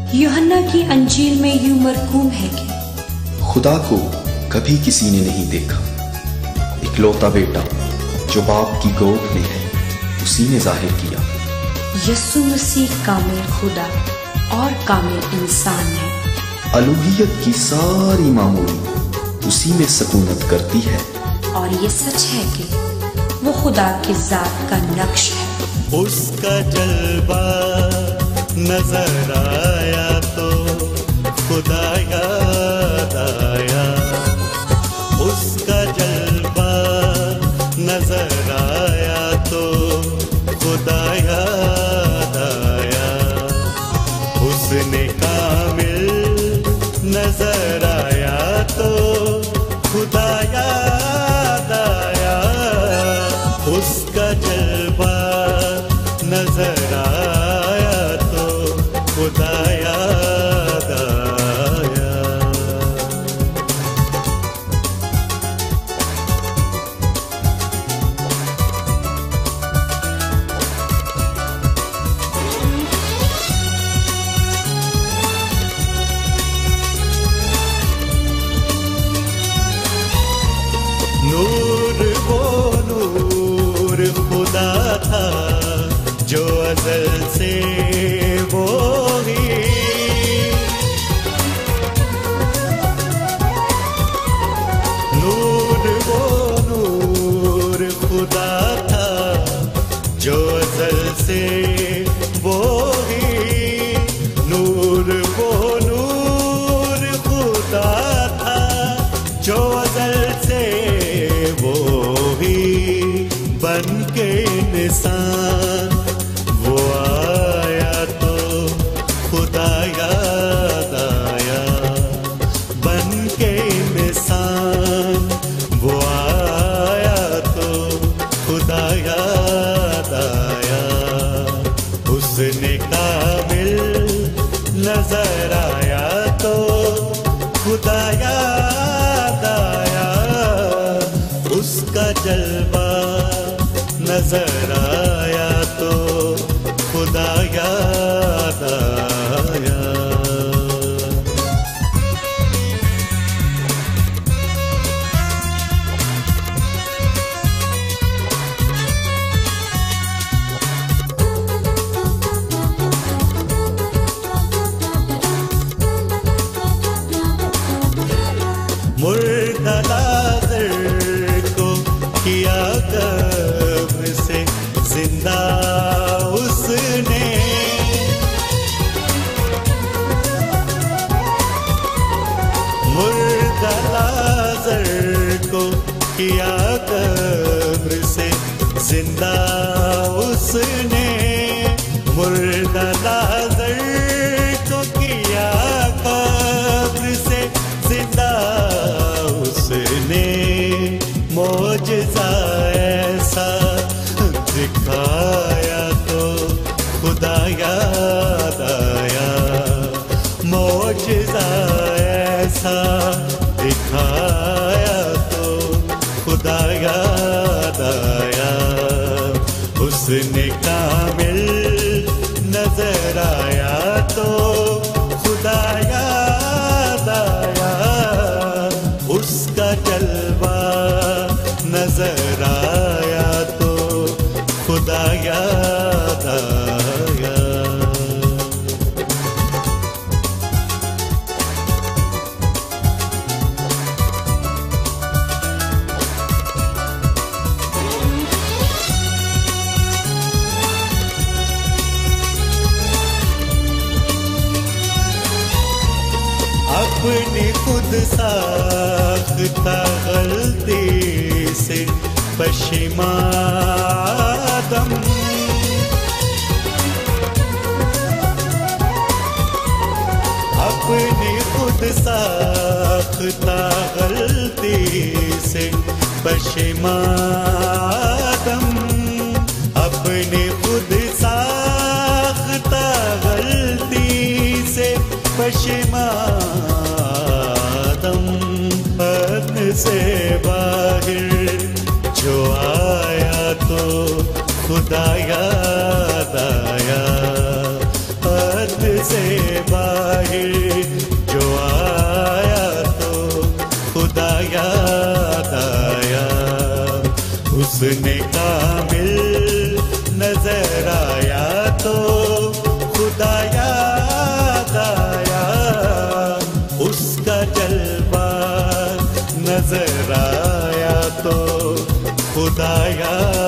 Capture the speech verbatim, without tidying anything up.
यूहन्ना की अंजील में यूं मरकूम है कि खुदा को कभी किसी ने नहीं देखा, इकलौता बेटा जो बाप की गोद में है उसी ने जाहिर किया। यीशु मसीह कामिल खुदा और कामिल इंसान है। अलूहियत की सारी मामूली उसी में सकूनत करती है। और ये सच है कि वो खुदा की जात का नक्श है। उसका जलवा नजर आया तो खुदा याद आया। उसका जलवा नजर आया तो खुदा याद आया। उसने कामिल नजर आया तो खुदा याद आया। उसका जलवा नजर आया तो खुदा याद आया। नूर वो नूर खुदा था जो अज़ल से वो ही। नूर वो नूर खुदा था जो अज़ल से वो ही। नूर वो नूर खुदा था जो अज़ल से वो ही। बन के इंसान वो आया तो खुदा याद आया। बन के इंसान वो आया तो खुदा याद आया। उसने कामिल नजर आया तो खुदा याद आया। उसका जलवा नजर आया तो खुदा याद आया। मुर्दा लाज़र को किया कब्र से जिंदा उसने। मुर्दा लाज़र को किया कब्र से जिंदा उसने। मुर्दा लाज़र को किया कब्र से जिंदा उसने। मौजज़ा ऐसा दिखाया तो खुदा याद आया। मौजज़ा ऐसा दिखाया तो खुदा याद आया। उसने कामिल नजर आया तो खुदा याद आया। उसका जलवा नजर आया तो खुदा याद आया। अपनी खुद साख्ता गलती से पश्चिमादम। अपनी खुद साख्ता गलती से पश्चिमादम। अपनी खुद साख्ता गलती से पश्चिमादम। पद से बाहर जो आया तो खुदा याद आया। पद हद से बाहर जो आया तो खुदा याद आया, उसने कामिल नजर आया तो खुदा याद आया, उसका जलवा नजर आया तो खुदा याद